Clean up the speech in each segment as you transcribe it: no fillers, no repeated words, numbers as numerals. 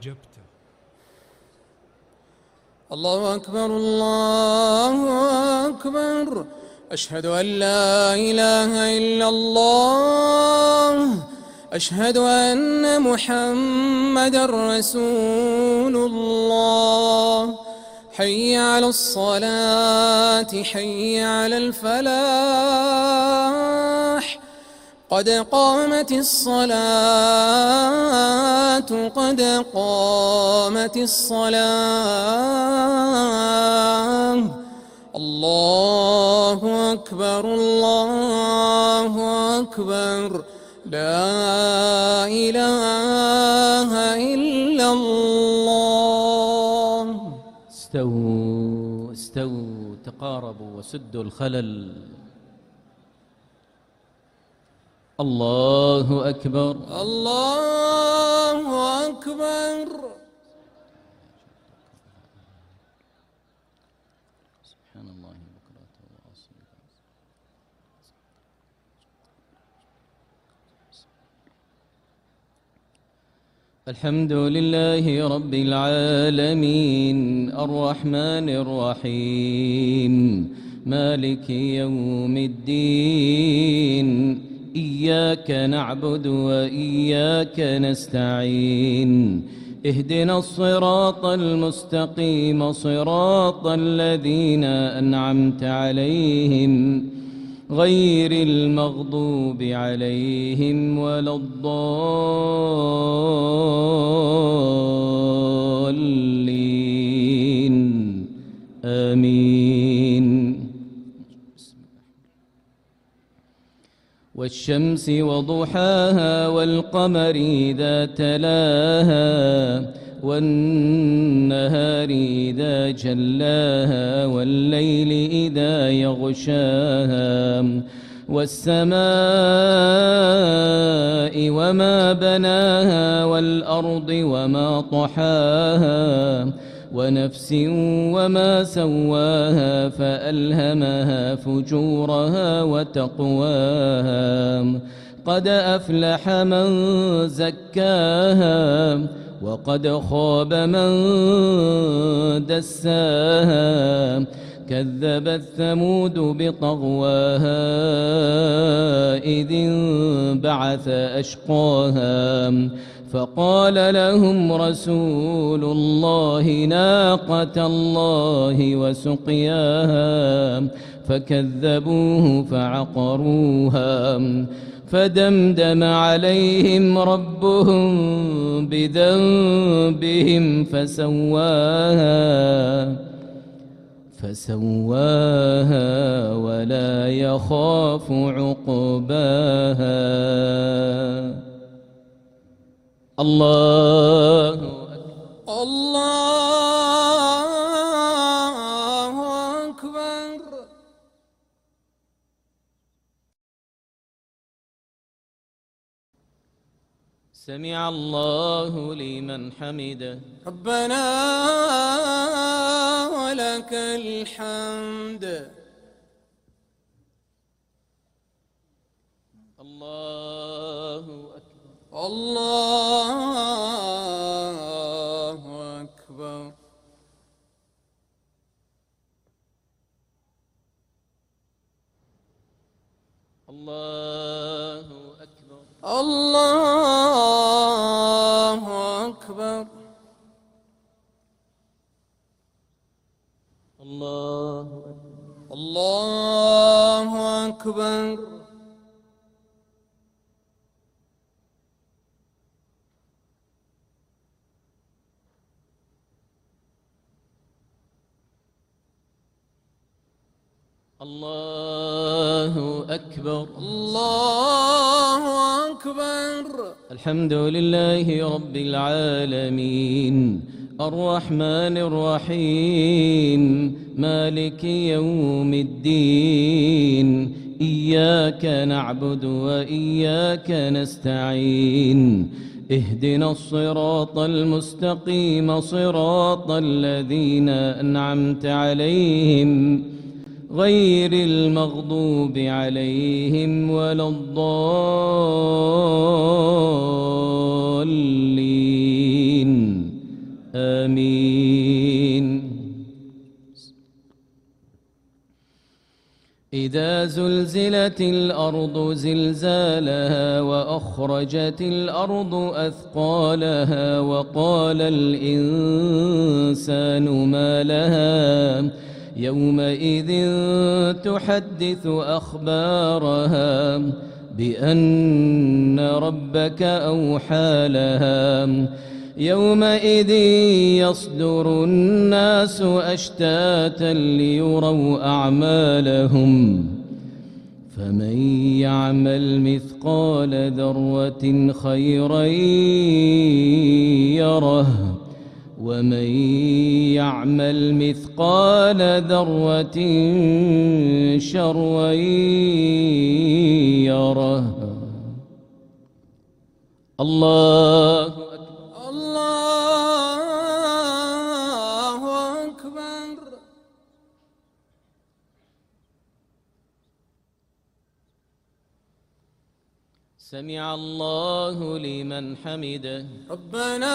أجبته. الله أكبر الله أكبر، أشهد أن لا إله إلا الله، أشهد أن محمدًا رسول الله. حي على الصلاة، حي على الفلاح، قد قامت الصلاة، قد قامت الصلاة. الله أكبر الله أكبر، لا إله إلا الله. استووا استووا، تقاربوا وسدوا الخلل. الله أكبر الله أكبر. سبحان الله بكرة وأصيلا. الحمد لله رب العالمين، الرحمن الرحيم، مالك يوم الدين. إياك نعبد وإياك نستعين، اهدنا الصراط المستقيم، صراط الذين أنعمت عليهم، غير المغضوب عليهم ولا الضالين. آمين. والشمس وضحاها، والقمر إذا تلاها، والنهار إذا جلاها، والليل إذا يغشاها، والسماء وما بناها، والأرض وما طحاها، ونفس وما سواها، فألهمها فجورها وتقواها. قد أفلح من زكاها، وقد خاب من دساها. كذبت ثمود بطغواها، إذ انبعث أشقاها، فقال لهم رسول الله ناقة الله وسقياها، فكذبوه فعقروها، فدمدم عليهم ربهم بذنبهم فسواها ولا يخاف عقباها. الله الله أكبر. سمع الله لمن حمده. ربنا ولك الحمد. الله أكبر الله أكبر. الله أكبر الله أكبر. الله أكبر الله أكبر. الله أكبر الله أكبر. الحمد لله رب العالمين، الرحمن الرحيم، مالك يوم الدين. إياك نعبد وإياك نستعين، اهدنا الصراط المستقيم، صراط الذين أنعمت عليهم، غير المغضوب عليهم ولا الضالين. آمين. إذا زلزلت الأرض زلزالها وأخرجت الأرض أثقالها وقال الإنسان ما لها يومئذ تحدث أخبارها بأن ربك أوحى لها يومئذ يصدر الناس أشتاتا ليروا أعمالهم فمن يعمل مثقال ذرة خيرا يره ومن يعمل مثقال ذرة شرا يره. الله الله أكبر. سمع الله لمن حمده. ربنا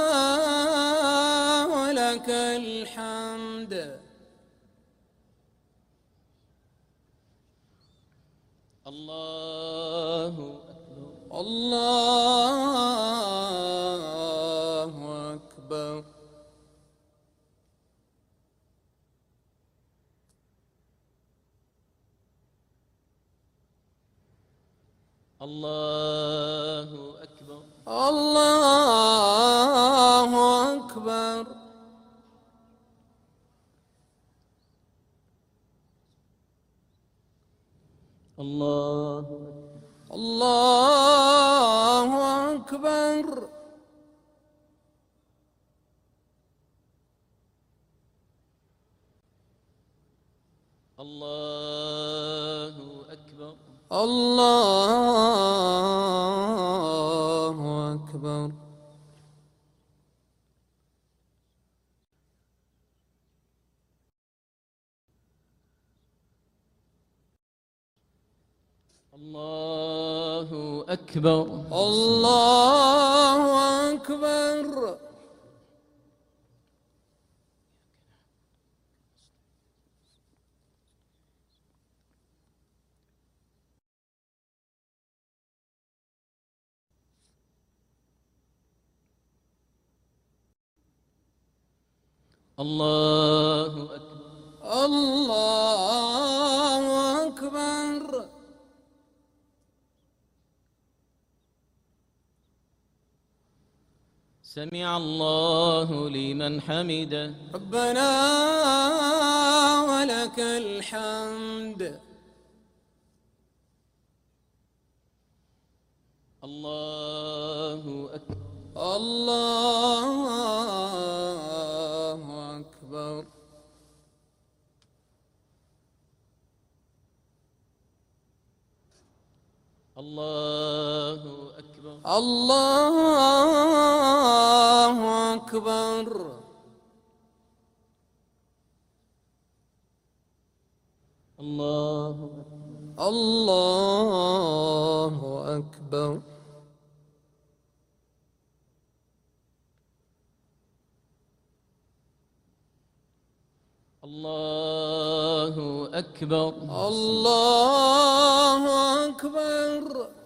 ولك الحمد. الله أكبر. الله أكبر. الله أكبر. الله أكبر. الله الله أكبر. الله أكبر. الله أكبر. الله أكبر. الله أكبر. الله أكبر. الله أكبر. سمع الله لمن حمده. ربنا ولك الحمد. الله أكبر. الله أكبر. الله أكبر. الله أكبر. الله الله أكبر. الله أكبر. الله أكبر.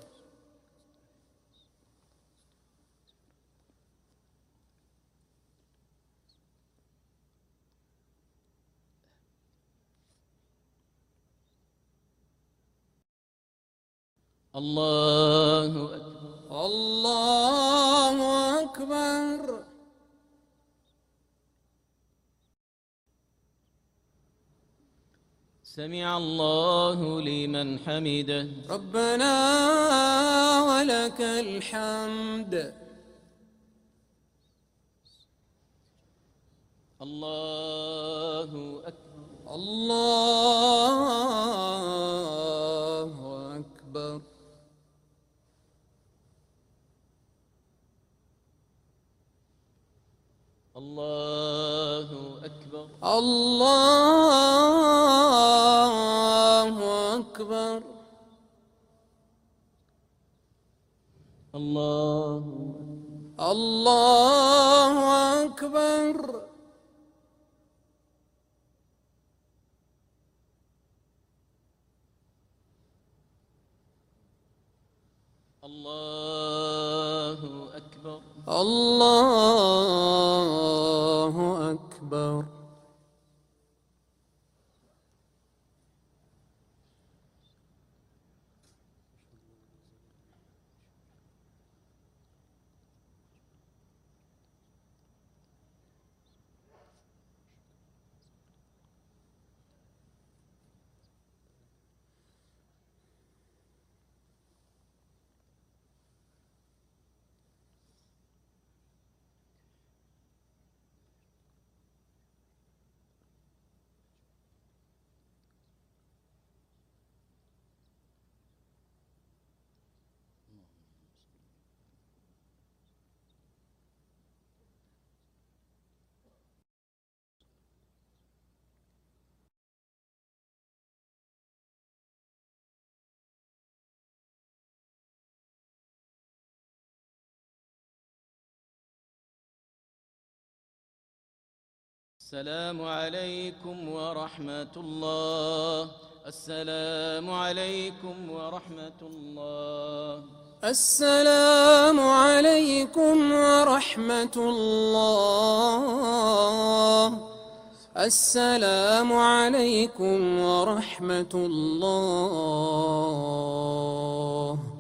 الله أكبر. الله أكبر. سمع الله لمن حمده. ربنا ولك الحمد. الله أكبر. الله أكبر. الله أكبر. الله أكبر. الله الله أكبر. الله أكبر. الله أكبر. السلام عليكم ورحمة الله. السلام عليكم ورحمة الله. السلام عليكم ورحمة الله. السلام عليكم ورحمة الله.